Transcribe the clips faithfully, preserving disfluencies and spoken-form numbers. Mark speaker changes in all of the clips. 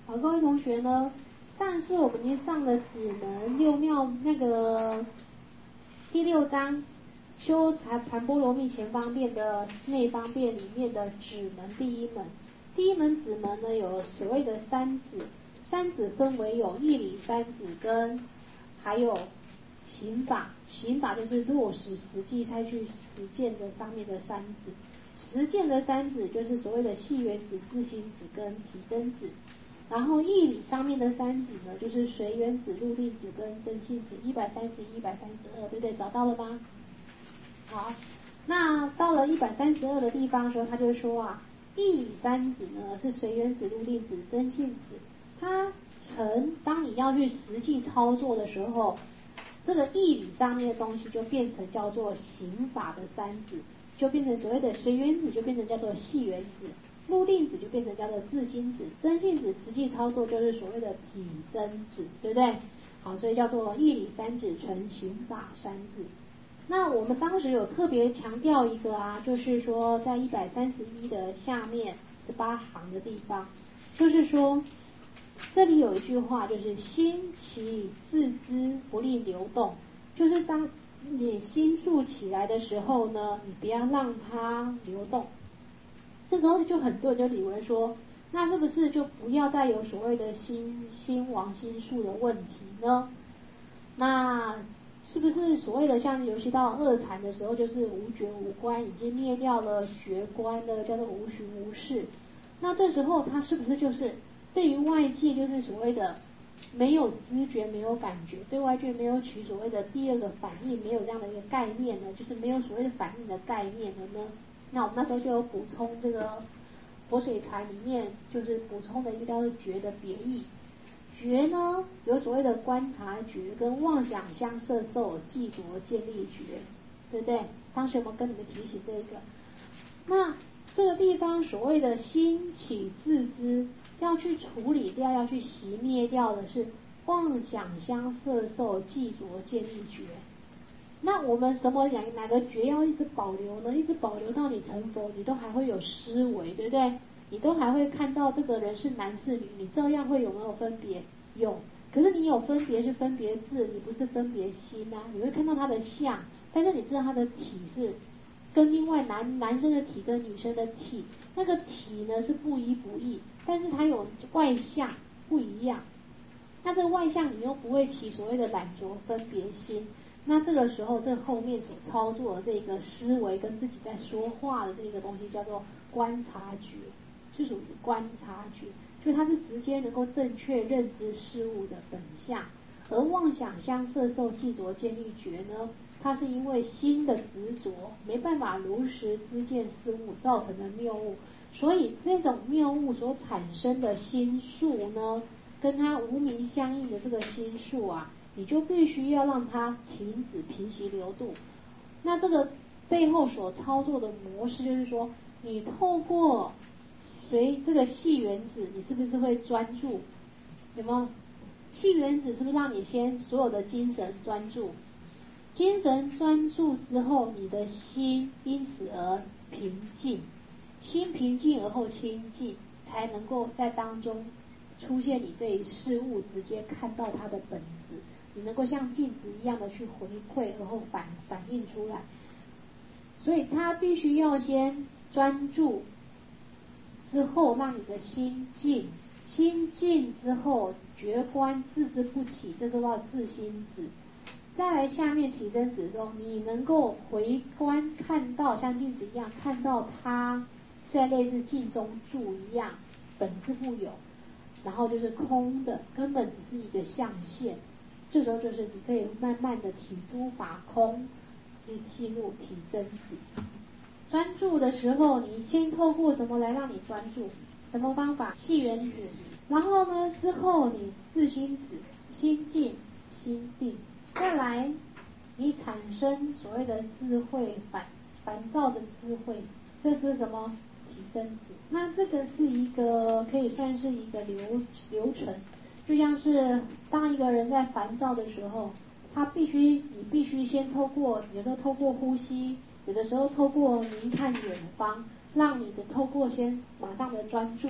Speaker 1: 好，各位同学呢，上次我们已经上了指门六妙那个第六章修禅盘波罗蜜前方便的内方便里面的指门第一门。第一门指门呢有所谓的三指，三指分为有义理三指跟还有行法，行法就是落实实际才去实践的上面的三指，实践的三指就是所谓的系缘指、自心指跟体真指。然后义理上面的三指呢，就是随缘指、入定指跟真性指，一百三十一、一百三十二，对不对？找到了吗？好，那到了一百三十二的地方的时候，他就说啊，义理三指呢是随缘指、入定指、真性指。它成，当你要去实际操作的时候，这个义理上面的东西就变成叫做行法的三指，就变成所谓的随缘指，就变成叫做系缘指。入定指就变成叫做自心指，真性指实际操作就是所谓的体真指，对不对？好，所以叫做义理三指成行法三指。那我们当时有特别强调一个啊，就是说在一百三十一的下面十八行的地方，就是说这里有一句话，就是心起自知不令流动，就是当你心住起来的时候呢，你不要让它流动。这时候就很多人就以为说，那是不是就不要再有所谓的心心王心术的问题呢？那是不是所谓的像尤其到二禅的时候，就是无觉无观，已经灭掉了觉观了，叫做无寻无事。那这时候他是不是就是对于外界就是所谓的没有知觉、没有感觉，对外界没有取所谓的第二个反应，没有这样的一个概念呢？就是没有所谓的反应的概念的呢？那我们那时候就有补充这个活水禅里面，就是补充的一个叫做觉的别义。觉呢有所谓的观察觉跟妄想相摄受记着建立觉，对不对？当时有没有跟你们提醒这个？那这个地方所谓的心起自知，要去处理掉、要去熄灭掉的是妄想相摄受记着建立觉。那我们什么讲哪个觉要一直保留呢？一直保留到你成佛，你都还会有思维，对不对？你都还会看到这个人是男是女，你照样会有没有分别？有。可是你有分别是分别智，你不是分别心啊。你会看到他的相，但是你知道他的体是跟另外男男生的体跟女生的体，那个体呢是不一不异，但是它有外相不一样。那这个外相你又不会起所谓的懒着分别心。那这个时候，这后面所操作的这个思维跟自己在说话的这个东西叫做观察觉，是属于观察觉，就它是直接能够正确认知事物的本相。而妄想相摄受记着建立觉呢，它是因为心的执着，没办法如实知见事物造成的谬误，所以这种谬误所产生的心术呢，跟它无明相应的这个心术啊，你就必须要让它停止平息流度。那这个背后所操作的模式就是说，你透过随这个系缘指，你是不是会专注？有没有？系缘指是不是让你先所有的精神专注？精神专注之后，你的心因此而平静，心平静而后清净，才能够在当中出现你对事物直接看到它的本质，你能够像镜子一样的去回馈，而后反反映出来。所以他必须要先专注，之后让你的心静，心静之后觉观自知不起，这是叫自心指。再来下面体真指中，你能够回观看到像镜子一样，看到它在类似镜中柱一样，本质不有，然后就是空的，根本只是一个象限。这时候就是你可以慢慢的体诸法空，去进入体真指。专注的时候，你先透过什么来让你专注？什么方法？系缘指。然后呢，之后你自心指，心静心定。再来，你产生所谓的智慧，烦烦躁的智慧，这是什么？体真指。那这个是一个可以算是一个流流程，就像是当一个人在烦躁的时候，他必须你必须先透过，有时候透过呼吸，有的时候透过凝看远方，让你的透过先马上的专注。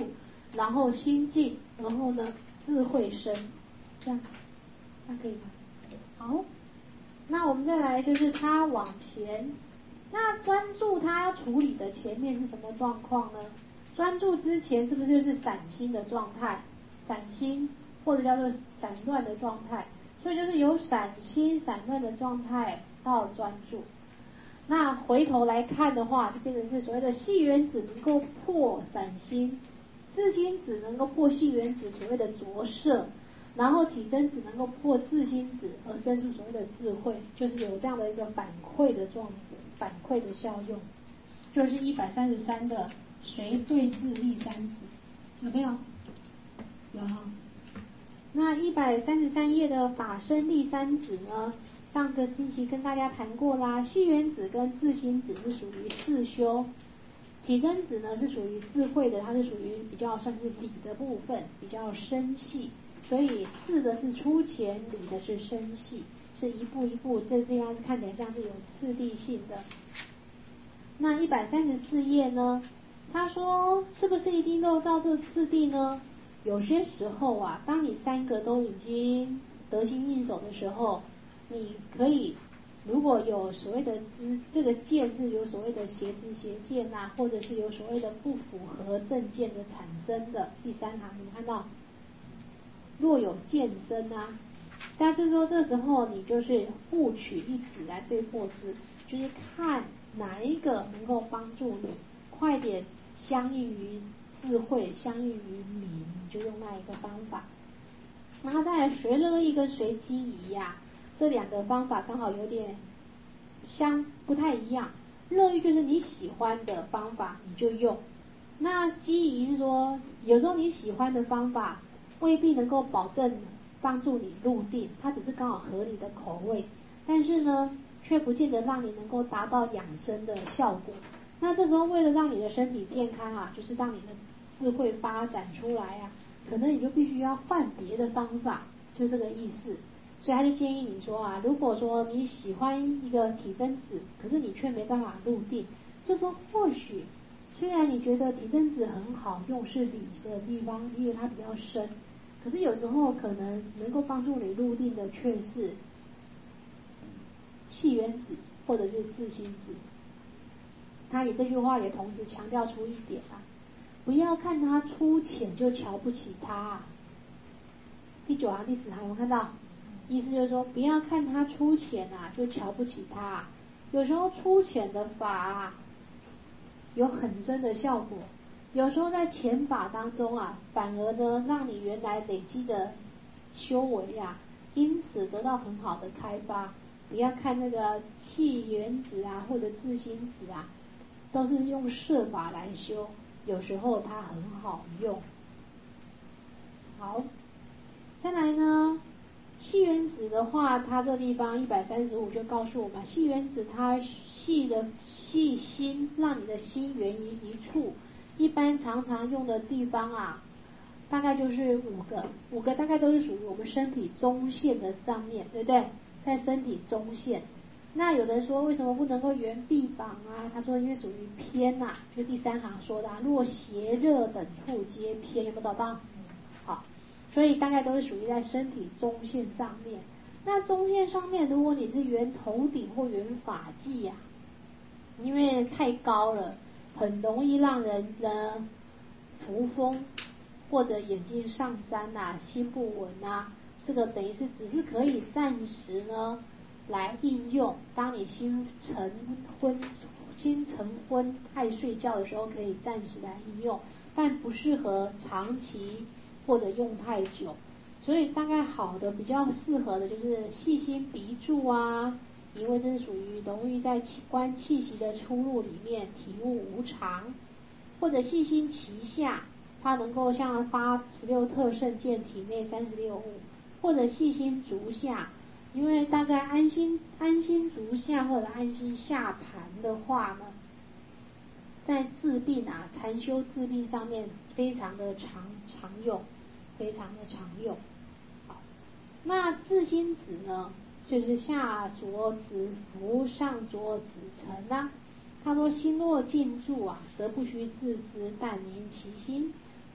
Speaker 1: 然后心静，然后呢智慧生，这样，这样可以吗？好，那我们再来就是他往前，那专注他处理的前面是什么状况呢？专注之前是不是就是散心的状态？散心或者叫做散乱的状态，所以就是由散心散乱的状态到专注。那回头来看的话，就变成是所谓的细原子能够破散心，自心子能够破细原子所谓的着色，然后体真子能够破自心子而生出所谓的智慧，就是有这样的一个反馈的状反馈的效用，就是一百三十三的随对治立三子，有没有？有。那一百三十三页的法身立三子呢？上个星期跟大家谈过啦，细原子跟自心子是属于四修，体真子呢是属于智慧的，它是属于比较算是理的部分，比较深细，所以四的是粗浅，理的是深细，是一步一步，这地方是看起来像是有次第性的。那一百三十四页呢，他说是不是一定都照这次第呢？有些时候啊，当你三个都已经得心应手的时候，你可以如果有所谓的知这个见是有所谓的邪知邪见啊，或者是有所谓的不符合正见的产生的，第三行你们看到若有见生啊，但是说这时候你就是互取一子来对破之，就是看哪一个能够帮助你快点相应于智慧，相应于明，你就用那一个方法。然后再来随乐意跟随机宜呀，这两个方法刚好有点相不太一样。乐意就是你喜欢的方法你就用，那机宜是说有时候你喜欢的方法未必能够保证帮助你入定，它只是刚好合你的口味，但是呢却不见得让你能够达到养生的效果。那这时候为了让你的身体健康啊，就是让你的智慧发展出来啊，可能你就必须要换别的方法，就这个意思。所以他就建议你说啊，如果说你喜欢一个体真子，可是你却没办法入定，这时候或许虽然你觉得体真子很好用，是理的地方，因为它比较深，可是有时候可能能够帮助你入定的却是细原子或者是自心子。他以这句话也同时强调出一点啊，不要看他粗浅就瞧不起他啊。第九行第十行有没有看到？意思就是说，不要看他粗浅啊就瞧不起他啊。有时候粗浅的法啊有很深的效果，有时候在浅法当中啊，反而呢让你原来累积的修为啊，因此得到很好的开发。不要看那个气原子啊或者自心子啊，都是用摄法来修，有时候它很好用。好，再来呢，细原子的话，它这地方一百三十五就告诉我们，细原子它细的细心，让你的心源于一处。一般常常用的地方啊，大概就是五个，五个大概都是属于我们身体中线的上面，对不对？在身体中线。那有人说为什么不能够圆臂膀啊？他说因为属于偏呐、啊，就第三行说的啊，若邪热等处皆偏，有没有找到？好，所以大概都是属于在身体中线上面。那中线上面，如果你是圆头顶或圆发髻呀、啊，因为太高了，很容易让人呢浮风，或者眼睛上沾啊、心不稳啊，这个等于是只是可以暂时呢来应用。当你心沉昏、心沉昏爱睡觉的时候，可以暂时来应用，但不适合长期或者用太久。所以大概好的比较适合的就是细心鼻柱啊，因为这是属于容易在观气息的出入里面体悟无常，或者细心脐下，它能够像发十六特胜见体内三十六物，或者细心足下，因为大概安心安心足下或者安心下盘的话呢，在治病啊禅修治病上面非常的常常用，非常的常用。好，那自心子呢，就是下着子服，上着子承啊。他说心若静住啊，则不须自知，但明其心。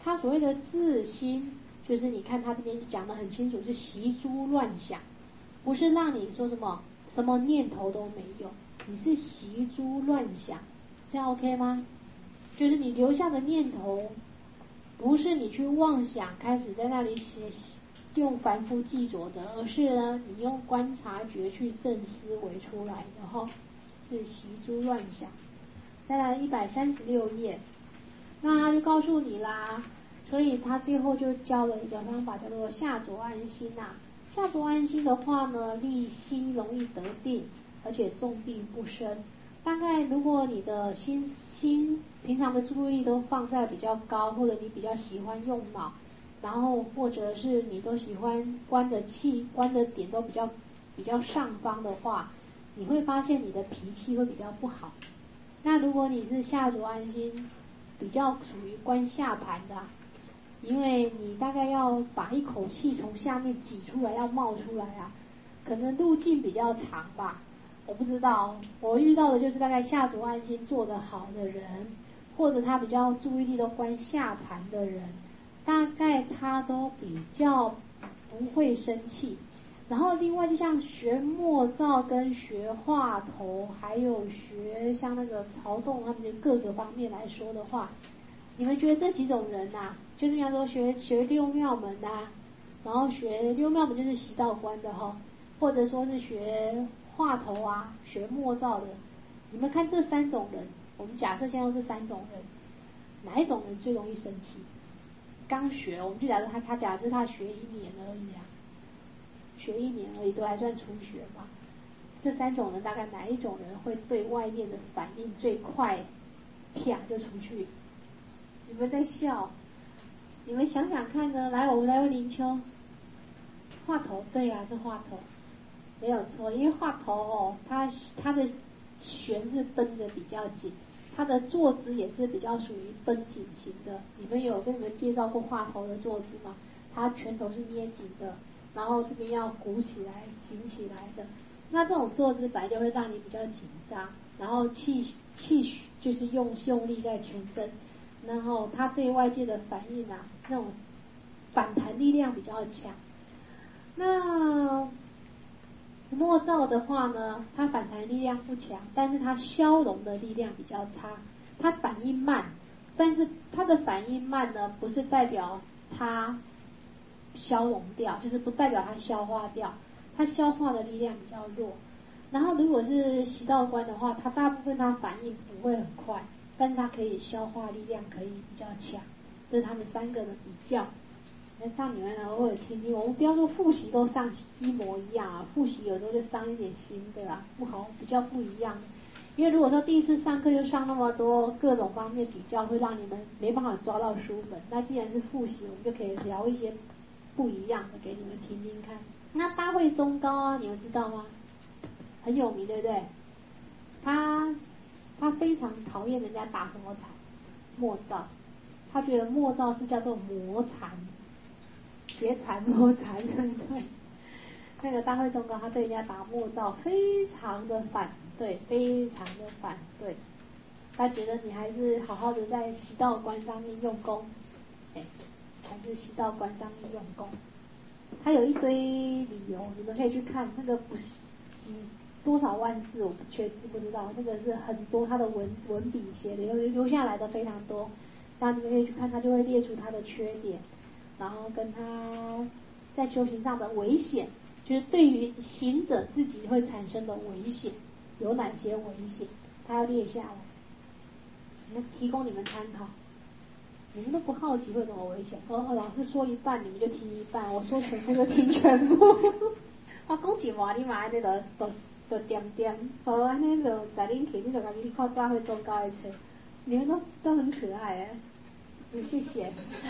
Speaker 1: 他所谓的自心，就是你看他这边讲得很清楚，是习诸乱想，不是让你说什么什么念头都没有，你是习诸乱想，这样 OK 吗？就是你留下的念头，不是你去妄想开始在那里写用凡夫记着的，而是呢你用观察觉去正思维出来，然后是习诸乱想。再来一百三十六页，那他就告诉你啦，所以他最后就教了一个方法，叫做下着安心呐、啊。下着安心的话呢，利心容易得定，而且重病不生。大概如果你的心心平常的注意力都放在比较高，或者你比较喜欢用脑，然后或者是你都喜欢观的气观的点都比较比较上方的话，你会发现你的脾气会比较不好。那如果你是下着安心，比较属于观下盘的、啊，因为你大概要把一口气从下面挤出来，要冒出来啊，可能路径比较长吧。我不知道，我遇到的就是大概下着安心做得好的人，或者他比较注意力都观下盘的人，大概他都比较不会生气。然后另外就像学默照跟学话头，还有学像那个曹洞他们的各个方面来说的话，你们觉得这几种人啊，就是比方说学学六妙门啊，然后学六妙门就是习道观的哈，或者说是学话头啊，学默照的，你们看这三种人，我们假设现在是三种人，哪一种人最容易生气？刚学，我们就假设他他假设他学一年而已啊，学一年而已，都还算初学嘛。这三种人大概哪一种人会对外面的反应最快，啪就出去？你们在笑，你们想想看呢？来，我们来问林秋，话头，对呀、啊，是话头，没有错，因为话头哦，它它的弦是绷得比较紧，它的坐姿也是比较属于绷紧型的。你们有跟你们介绍过话头的坐姿吗？它拳头是捏紧的，然后这边要鼓起来、紧起来的。那这种坐姿本来就会让你比较紧张，然后气气就是用用力在全身，然后它对外界的反应啊，那种反弹力量比较强。那默照的话呢，它反弹力量不强，但是它消融的力量比较差，它反应慢，但是它的反应慢呢，不是代表它消融掉，就是不代表它消化掉，它消化的力量比较弱。然后如果是习道观的话，它大部分它反应不会很快，但是它可以消化力量可以比较强，这是他们三个的比较。那让你们偶尔听听，我们不要说复习都上一模一样啊，复习有时候就上一点新的啊，不好比较不一样。因为如果说第一次上课就上那么多各种方面比较，会让你们没办法抓到书本。那既然是复习，我们就可以聊一些不一样的给你们听听看。那大会中高啊，你们知道吗？很有名，对不对？他他非常讨厌人家打什么禅，默照，他觉得默照是叫做魔禅。邪禅魔禅，对不对？那个大会中高，他对人家打默照非常的反对，非常的反对。他觉得你还是好好的在习道观上面用功，哎，还是习道观上面用功。他有一堆理由，你们可以去看那个不是几多少万字，我不确不知道，那个是很多他的文文笔写的，留留下来的非常多。那你们可以去看，他就会列出他的缺点。然后跟他在修行上的危险，就是对于行者自己会产生的危险有哪些危险，他要列下来，那提供你们参考。你们都不好奇会什么危险？哦，老师说一半你们就听一半，我说全部就听全部。我讲一半你嘛安尼就就就点点，好安尼就在恁去，你就家己去看早会宗教的册，你们都都很可爱哎。谢谢。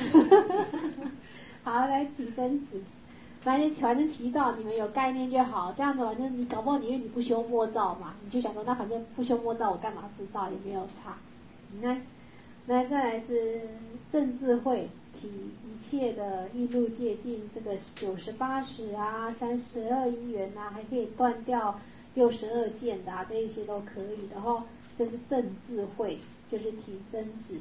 Speaker 1: 好，来举真子，反正反正提到你们有概念就好，这样子反正你搞不好你因为你不修默照嘛，你就想说那反正不修默照我干嘛知道也没有差。你看，那再来是正智慧，体一切的异路界尽，这个九十八识啊，三十二因缘啊，还可以断掉六十二见的啊，这一些都可以的哈。这是正智慧，就是体真子。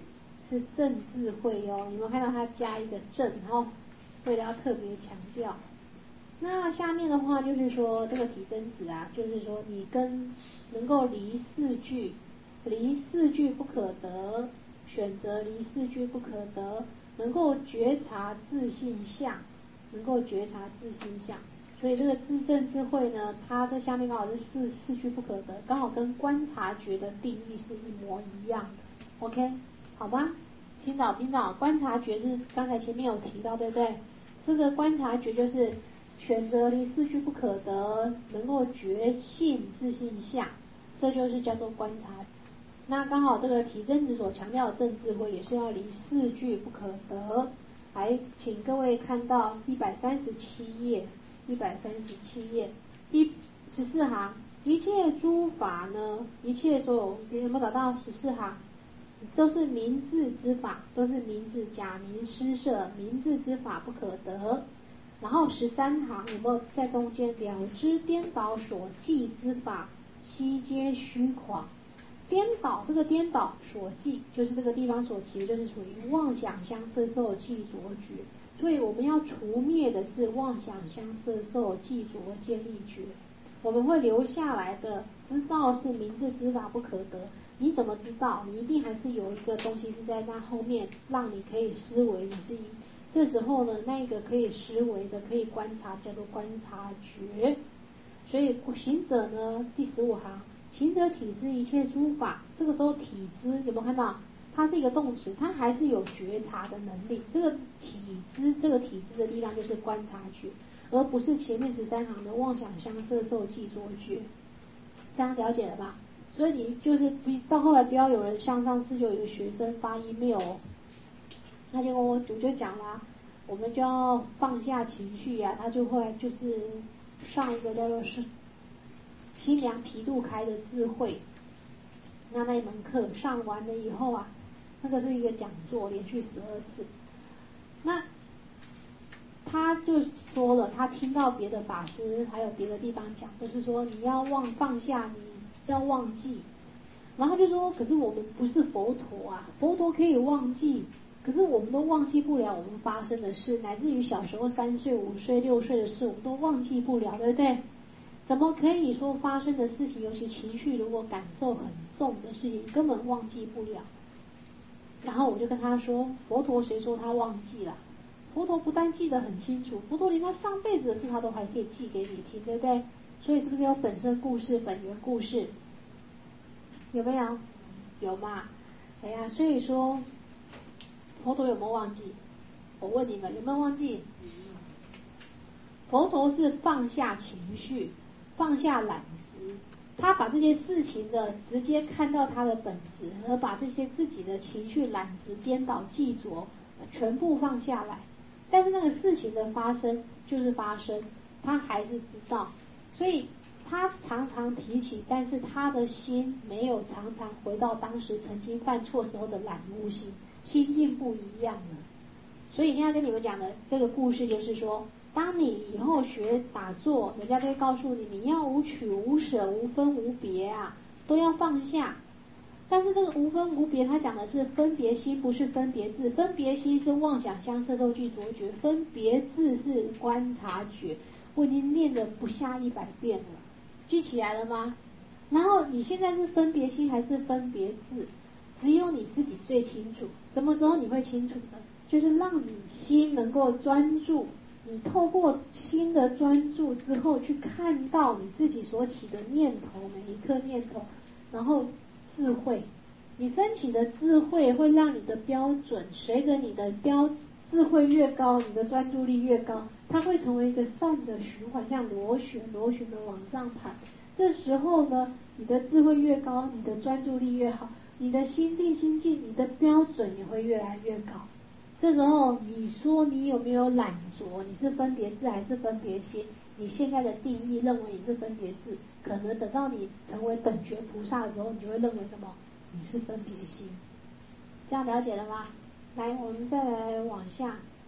Speaker 1: 是正智慧哦，你们看到它加一个正哦，为了要特别强调。那下面的话就是说这个体真子啊，就是说你跟能够离四句，离四句不可得，选择离四句不可得，能够觉察自性相，能够觉察自性相。所以这个自证智慧呢，它这下面刚好是四四句不可得，刚好跟观察觉的定义是一模一样的。OK， 好吗？听到听到，观察觉是刚才前面有提到，对不对？这个观察觉就是选择离四句不可得，能够觉性自性相，这就是叫做观察。那刚好这个体真子所强调的正智慧也是要离四句不可得。来，请各位看到一百三十七页，一百三十七页第十四行，一切诸法呢，一切所有，你有没有找到十四行？都是明字之法，都是明字，假名施设，明字之法不可得。然后十三行有没有在中间？了知颠倒所记之法，悉皆虚诳。颠倒，这个颠倒所记，就是这个地方所提的，就是属于妄想相摄受记着觉。所以我们要除灭的是妄想相摄受记着见力觉。我们会留下来的，知道是明字之法不可得。你怎么知道？你一定还是有一个东西是在那后面，让你可以思维。你是这时候呢，那个可以思维的、可以观察，叫做观察觉。所以行者呢，第十五行，行者体知一切诸法。这个时候体知有没有看到？它是一个动词，它还是有觉察的能力。这个体知，这个体知的力量就是观察觉，而不是前面十三行的妄想相摄受记着觉。这样了解了吧？所以你就是到后来不要有人像上次就有一个学生发 email， 他就跟我我就讲啦，我们就要放下情绪呀、啊，他就会就是上一个叫做是心量提度开的智慧，那那一门课上完了以后啊，那个是一个讲座，连续十二次，那他就说了，他听到别的法师还有别的地方讲，就是说你要忘放下，你要忘记，然后就说，可是我们不是佛陀啊，佛陀可以忘记，可是我们都忘记不了我们发生的事，乃至于小时候三岁、五岁、六岁的事，我们都忘记不了，对不对？怎么可以说发生的事情，尤其情绪如果感受很重的事情，根本忘记不了？然后我就跟他说，佛陀谁说他忘记了？佛陀不但记得很清楚，佛陀连他上辈子的事他都还可以记给你听，对不对？所以是不是有本身故事、本源故事？有没有？有嘛？哎呀，所以说佛陀有没有忘记？我问你们有没有忘记？佛陀是放下情绪，放下懒执，他把这些事情的直接看到他的本质，而把这些自己的情绪、懒执、颠倒、记着全部放下来。但是那个事情的发生就是发生，他还是知道，所以他常常提起，但是他的心没有常常回到当时曾经犯错时候的懒悟心，心境不一样了。所以现在跟你们讲的这个故事就是说，当你以后学打坐，人家就会告诉你，你要无取无舍无分无别啊，都要放下。但是这个无分无别，它讲的是分别心，不是分别智。分别心是妄想相摄受记着觉，分别智是观察觉。我已经念了不下一百遍了，记起来了吗？然后你现在是分别心还是分别智？只有你自己最清楚。什么时候你会清楚呢？就是让你心能够专注，你透过心的专注之后，去看到你自己所起的念头，每一颗念头，然后智慧，你升起的智慧会让你的标准随着你的标智慧越高，你的专注力越高，它会成为一个善的循环，像螺旋螺旋的往上爬。这时候呢，你的智慧越高，你的专注力越好，你的心定心静，你的标准也会越来越高。这时候你说你有没有懒着？你是分别智还是分别心？你现在的定义认为你是分别智，可能等到你成为等觉菩萨的时候，你就会认为什么？你是分别心。这样了解了吗？来，我们再来往下。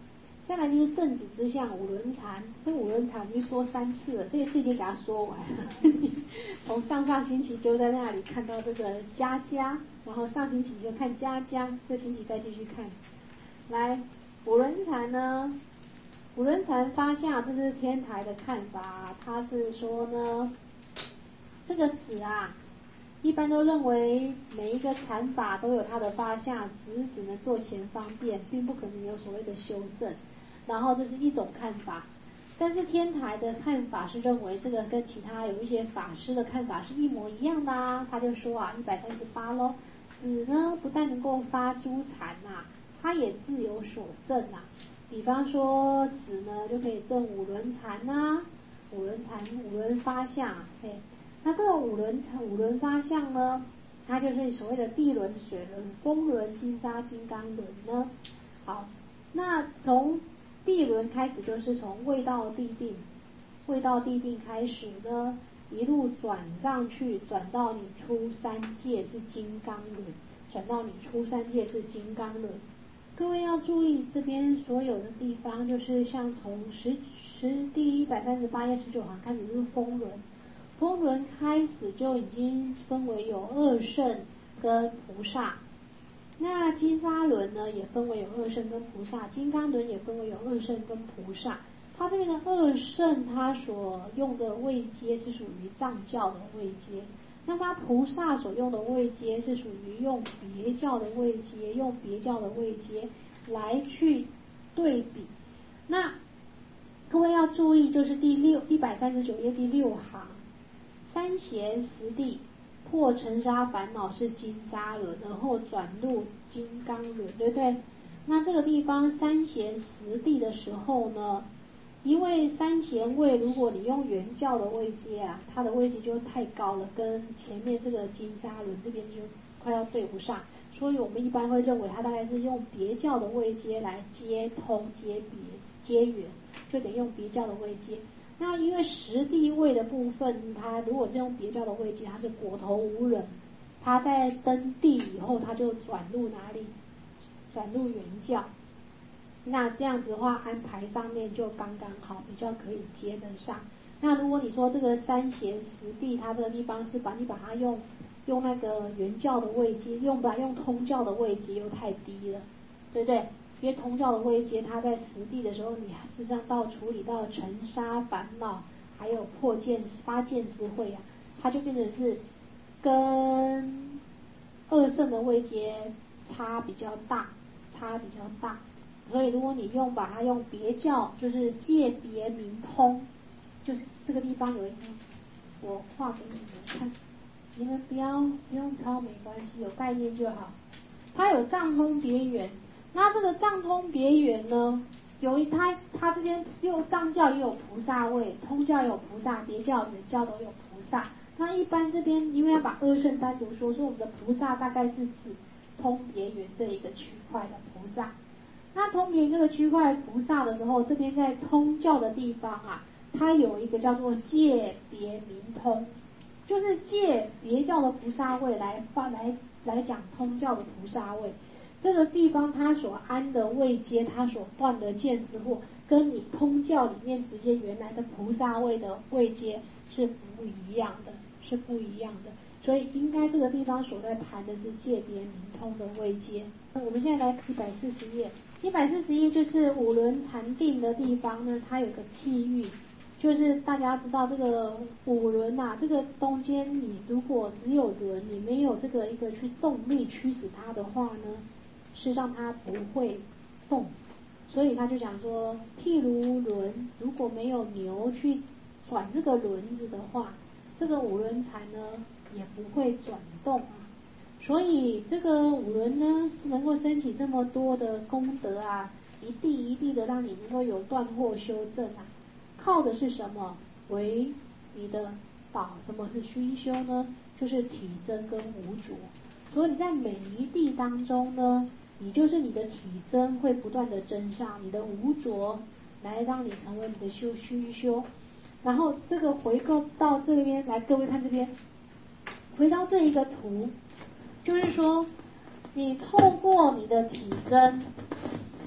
Speaker 1: 再来就是正子之相五轮禅，这五轮禅已经说三次了，这一次已经给他说完了。从上上星期就在那里看到这个家家，然后上星期就看家家，这星期再继续看。来，五轮禅呢，五轮禅发下，这是天台的看法，他是说呢，这个子啊，一般都认为每一个禅法都有它的发下，只只能做前方便，并不可能有所谓的修正。然后这是一种看法，但是天台的看法是认为这个跟其他有一些法师的看法是一模一样的啊。他就说啊，一百三十八咯，子呢不但能够发诸禅呐，它也自有所证呐。比方说子呢就可以证五轮禅呐，五轮禅五轮发相，嘿，那这个五轮五轮发相呢，它就是所谓的地轮、水轮、风轮、金沙、金刚轮呢。好，那从地轮开始就是从未到地定，未到地定开始呢，一路转上去，转到你出三界是金刚轮，转到你出三界是金刚轮。各位要注意这边所有的地方，就是像从十十第一百三十八页十九行开始是风轮，风轮开始就已经分为有二圣跟菩萨。那金沙轮呢也分为有二圣跟菩萨，金刚轮也分为有二圣跟菩萨。它这边的二圣，它所用的位阶是属于藏教的位阶，那它菩萨所用的位阶是属于用别教的位阶，用别教的位阶来去对比。那各位要注意，就是第六一百三十九页第六行，三贤十地破尘沙烦恼是金沙轮，然后转入金刚轮，对不对？那这个地方三贤十地的时候呢，因为三贤位如果你用原教的位阶啊，它的位阶就太高了，跟前面这个金沙轮这边就快要对不上，所以我们一般会认为它大概是用别教的位阶来接通接别接缘，就得用别教的位阶。那因为实地位的部分，它如果是用别教的位阶，它是果头无人，它在登地以后，它就转入哪里？转入原教。那这样子的话，安排上面就刚刚好，比较可以接得上。那如果你说这个三贤十地，它这个地方是把你把它用用那个原教的位阶，用把用通教的位阶又太低了，对不对？因为通教的位阶，它在实地的时候，你事实上到处理到尘沙烦恼，还有破见八见思慧啊，它就变成是跟二圣的位阶差比较大，差比较大。所以如果你用把它用别教，就是界别明通，就是这个地方有一个，我画给你们看，你们不要不用抄没关系，有概念就好。它有藏通别圆。那这个藏通别圆呢，由于它它这边又藏教也有菩萨位，通教也有菩萨，别教原教都有菩萨。那一般这边因为要把二圣单独说，说我们的菩萨大概是指通别圆这一个区块的菩萨。那通别这个区块菩萨的时候，这边在通教的地方啊，它有一个叫做界别明通，就是借别教的菩萨位来发来来讲通教的菩萨位。这个地方它所安的位阶，它所断的见思惑，跟你通教里面直接原来的菩萨位的位阶是不一样的，是不一样的。所以应该这个地方所在谈的是界别明通的位阶。我们现在来一百四十页，一百四十页就是五轮禅定的地方呢，它有个譬喻，就是大家知道这个五轮啊，这个中间你如果只有轮，你没有这个一个去动力驱使它的话呢，事实上它不会动。所以他就讲说，譬如轮如果没有牛去转这个轮子的话，这个五轮禅呢也不会转动啊。所以这个五轮呢是能够升起这么多的功德啊，一地一地的让你能够有断惑修正啊，靠的是什么？为你的宝。什么是熏修呢？就是体真跟无着。所以你在每一地当中呢，你就是你的体真会不断的增上，你的无着来让你成为你的修熏修。然后这个回购到这边来，各位看这边，回到这一个图，就是说你透过你的体真，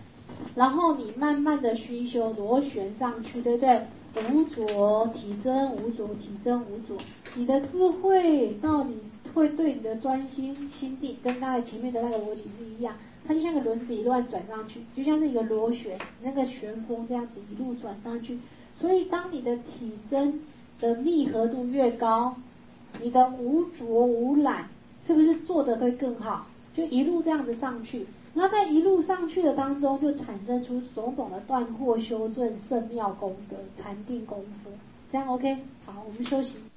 Speaker 1: 然后你慢慢的熏修螺旋上去，对不对？无着体增，无着体增，无着，你的智慧到你会对你的专心心定，跟刚才前面的那个逻辑是一样，它就像个轮子一乱转上去，就像是一个螺旋，那个旋风这样子一路转上去。所以当你的体增的密合度越高，你的无着无染是不是做得会更好？就一路这样子上去，然后在一路上去的当中，就产生出种种的断惑修正、圣妙功德、禅定功夫，这样 OK？ 好，我们休息。